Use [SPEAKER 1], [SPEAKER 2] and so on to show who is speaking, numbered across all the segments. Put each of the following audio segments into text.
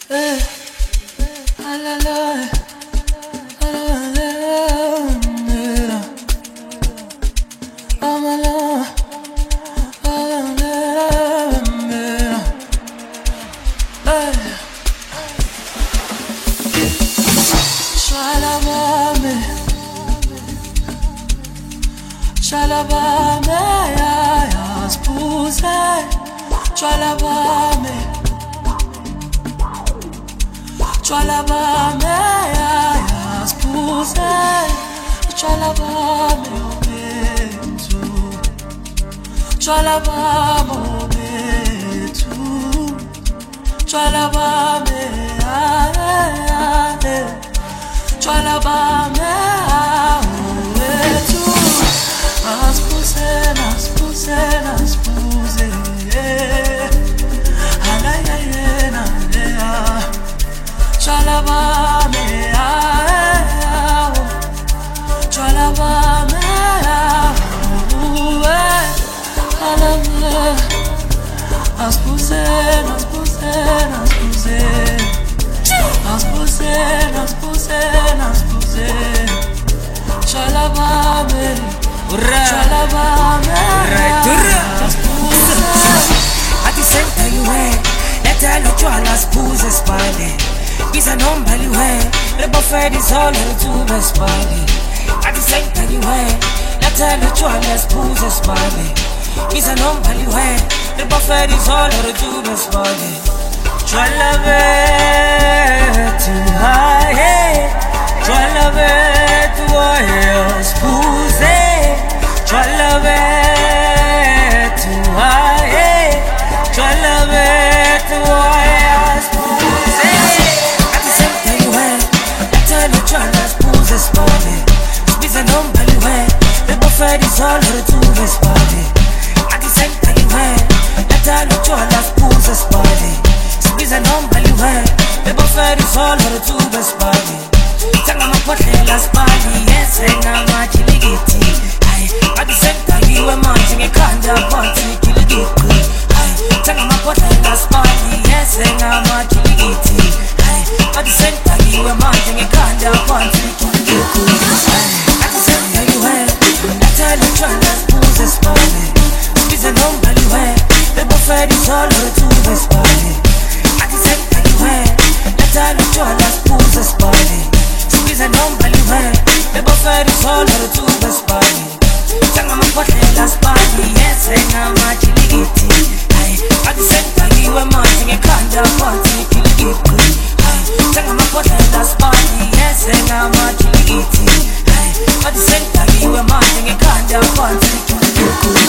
[SPEAKER 1] Eh, ah, la, la, ah, la, la, la. Ah, la, la, ah, la, la, la. Eh. Shalabame, shalabame, ya spuse, shalabame. Shalabame, ya spuse, shalabame, obetu, shalabame, obetu, shalabame, shalabame, obetu, aspuse, aspuse, aspuse, alayayena, Shalabame, shalabame, aspuse, aspuse, aspuse, aspuse, aspuse, aspuse, shalabame, shalabame, aspuse.
[SPEAKER 2] At the center you wear, let her look you all aspuse spine. Bisa nomba liwe, lebo fedi solo tube spine. At the center you wear, let her look you all aspuse spine. Bisa nomba liwe, lebo fedi solo tube spine. Tralave too high, tralave too high, spuse. Tralave too high, tralave too high, spuse. Spisa non baliwe, le buffet di solo tu le spade. A ti senta liwe, la talo cho la spuse spade. Spisa non baliwe, le buffet di solo tu le spade. Tanga ma potle la spade, yes, na ma chiligiti. Ai, a ti senta liwe mangi mi kanda panti chiligiti. Ai, tanga ma potle la spade, yes, na ma chiligiti. Ai, a ti senta liwe mangi mi kanda panti chiligiti. Solo tu spade, a ti senta liwe, la talo cho la spuse spade. Spisa non baliwe, le buffet solo tu spade. Tanga ma potle la spade, yes, na ma chiligiti. Ai, a ti senta liwe mangi mi kanda panti chiligiti. Ai, tanga ma potle la spade, yes, na ma chiligiti. Ai, a ti senta liwe mangi mi kanda panti chiligiti.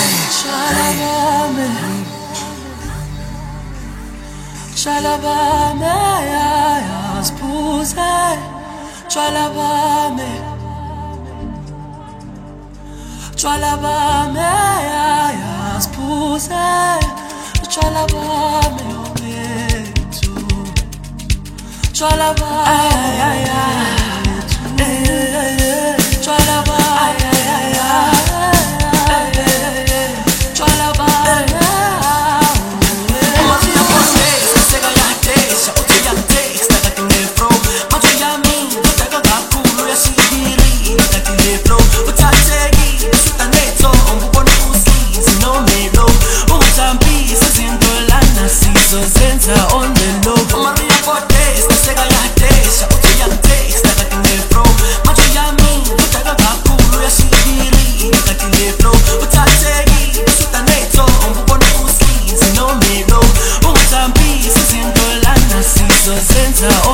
[SPEAKER 1] Shalabame, ya spuse, shalabame, shalabame, ya spuse, shalabame, obetu, shalabame, shalabame, on the low, Maria Fortes, the Sega Yates, Yates, the Latin Pro, Majami, the Tagaku, Yashiri, the Latin Pro, but I say, Sutaneto, on the skis, no me, no, Mozambique, Single Lana, Caesar,